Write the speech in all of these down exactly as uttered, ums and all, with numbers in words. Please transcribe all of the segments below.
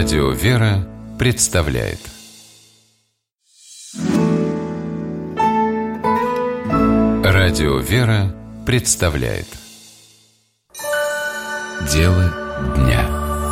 Радио «Вера» представляет Радио «Вера» представляет Дело дня.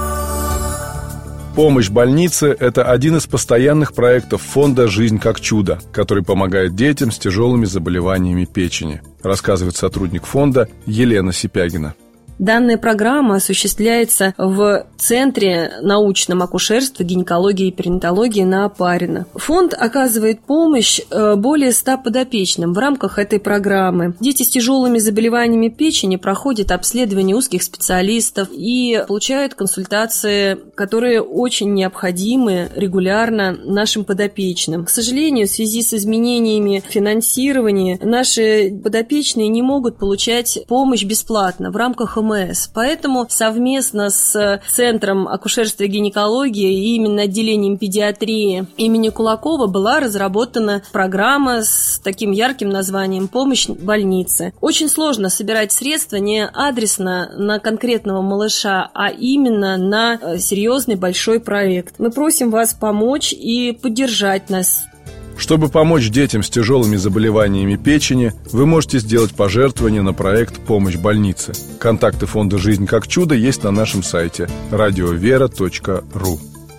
Помощь больнице – это один из постоянных проектов фонда «Жизнь как чудо», который помогает детям с тяжелыми заболеваниями печени, рассказывает сотрудник фонда Елена Сипягина. Данная программа осуществляется в Центре научном акушерства, гинекологии и перинатологии на Опарина. Фонд оказывает помощь более ста подопечным. В рамках этой программы дети с тяжелыми заболеваниями печени проходят обследование узких специалистов и получают консультации, которые очень необходимы регулярно нашим подопечным. К сожалению, в связи с изменениями финансирования наши подопечные не могут получать помощь бесплатно в рамках эм эм эс. Поэтому совместно с Центром акушерства и гинекологии и именно отделением педиатрии имени Кулакова была разработана программа с таким ярким названием «Помощь больнице». Очень сложно собирать средства не адресно на конкретного малыша, а именно на серьезный большой проект. Мы просим вас помочь и поддержать нас. Чтобы помочь детям с тяжелыми заболеваниями печени, вы можете сделать пожертвование на проект «Помощь больнице». Контакты фонда «Жизнь как чудо» есть на нашем сайте радиовера точка ру.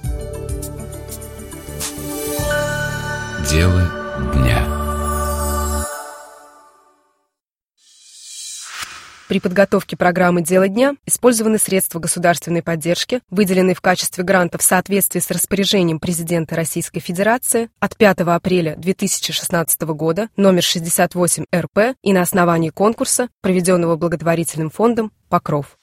Дело дня. При подготовке программы «Дело дня» использованы средства государственной поддержки, выделенные в качестве гранта в соответствии с распоряжением президента Российской Федерации от пятого апреля две тысячи шестнадцатого года номер шестьдесят восемь эр пэ и на основании конкурса, проведенного благотворительным фондом «Покров».